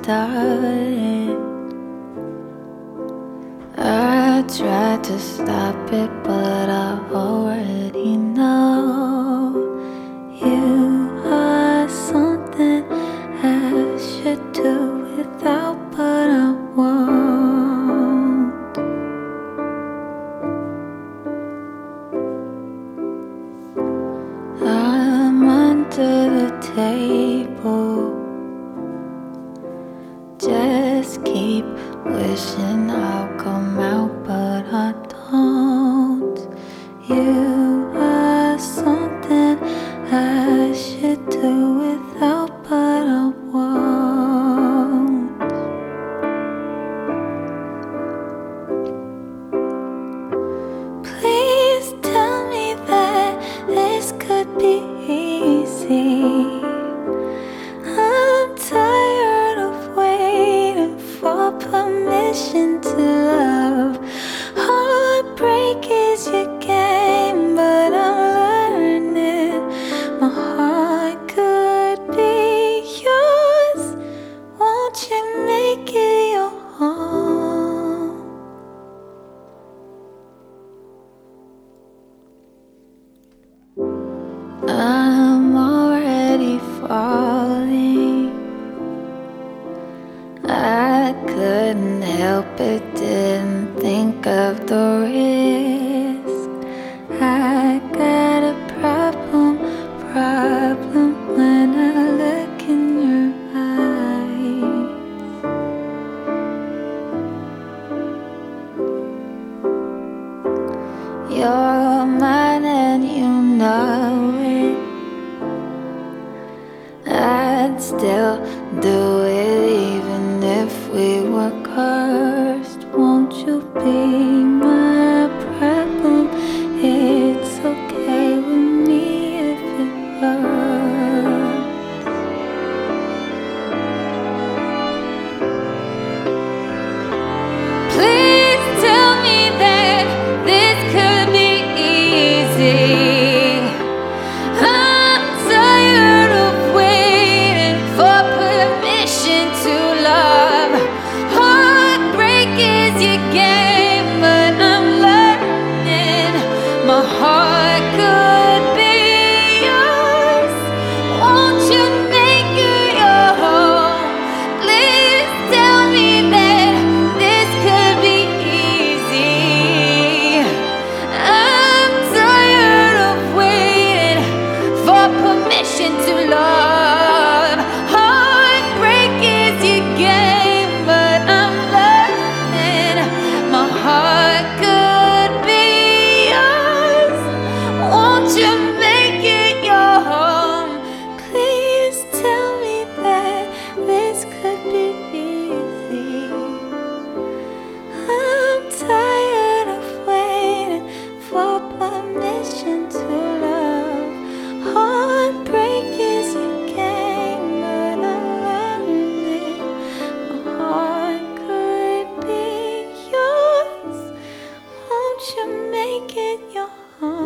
started. I tried to stop it, but I already know you are something I should do without, but I won't. I'm under the table, just keep wishing I'll come out, but I don't. You are something I should do without, but I won't. Please tell me that this could be easy. I'm tired of waiting for permission to love. Heartbreak is your game, but I'm learning my heart could be yours. Won't you make it your home? I'm already falling. I couldn't help it, didn't think of the risk. I got a problem when I look in your eyes. You're mine and you know it. I'd still do it even if we were cursed. Won't you be my problem? It's okay with me if it hurts. Please tell me that this could be easy. I'm tired of waiting for permission to love. Heartbreak is your game, but I'm learning my heart could be yours. Won't you make it your home? Please tell me that this could be easy. I'm tired of waiting for permission to love. Heartbreak is your game, but I'm learning my heart could be yours. Won't you make it your home? Please tell me that this could be easy. I'm tired of waiting for permission to love. Heartbreak is your game, but I'm learning my heart could be yours. Won't you make it your home?